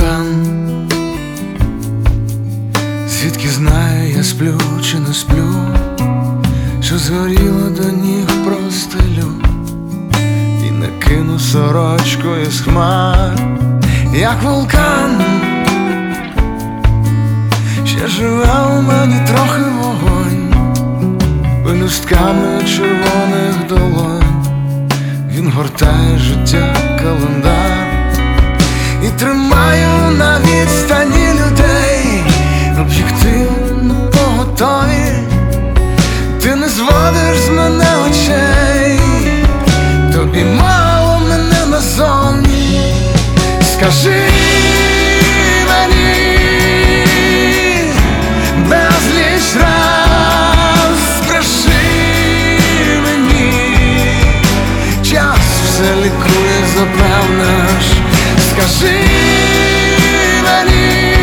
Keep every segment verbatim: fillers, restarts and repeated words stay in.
вулкан, звідки знаю, я сплю чи не сплю, що згоріло до ніг простелю, і не кину сорочкою з хмар, як вулкан. Ще живе у мені трохи вогонь, пелюстками червоних долонь. Він гортає життя календар і тримаю на відстані людей, об'єктивно поготові. Ти не зводиш з мене очей, тобі мало мене назовні. Скажи мені безліч раз, скажи мені, час все лікує, запевниш. Скажи мені,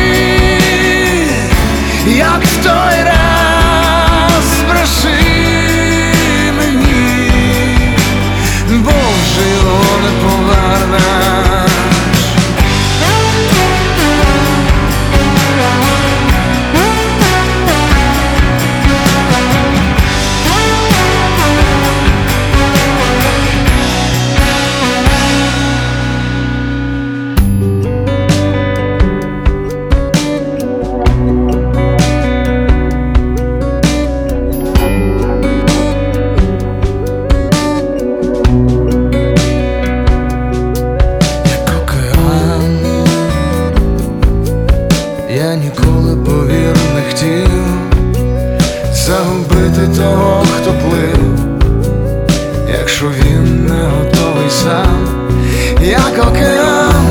як в той раз, бреши мені, бо вже його не повернеш. Я ніколи, повір, не хотів загубити того, хто плив, якщо він не готовий сам, як океан.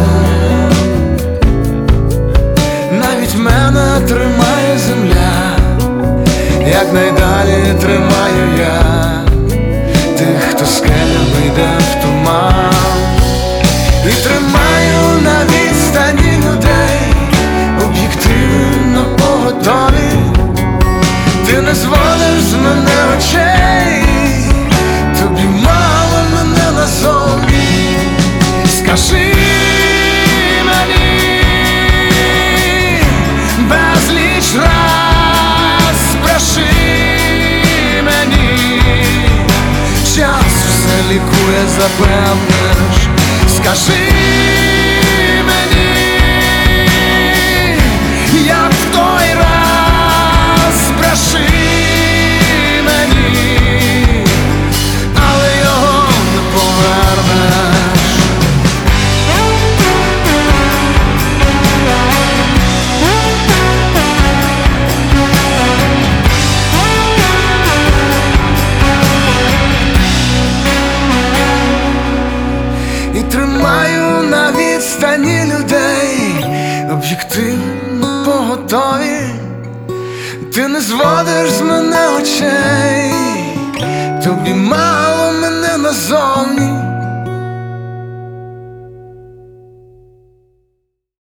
Навіть мене тримає земля, як найдалі тримаю я тих, хто скелями йде в туман, і тримаю на відстані людей, об'єктивно поготові. Ти не зводиш з мене очей, тобі мало мене назовні. Скажи мені безліч раз, бреши мені, час все лікує, запевниш. Скажи як в той раз, бреши мені, але його не повернеш. І тримаю на відстані людей, об'єктивно поготові. Ти не зводиш з мене очей, тобі мало мене назовні.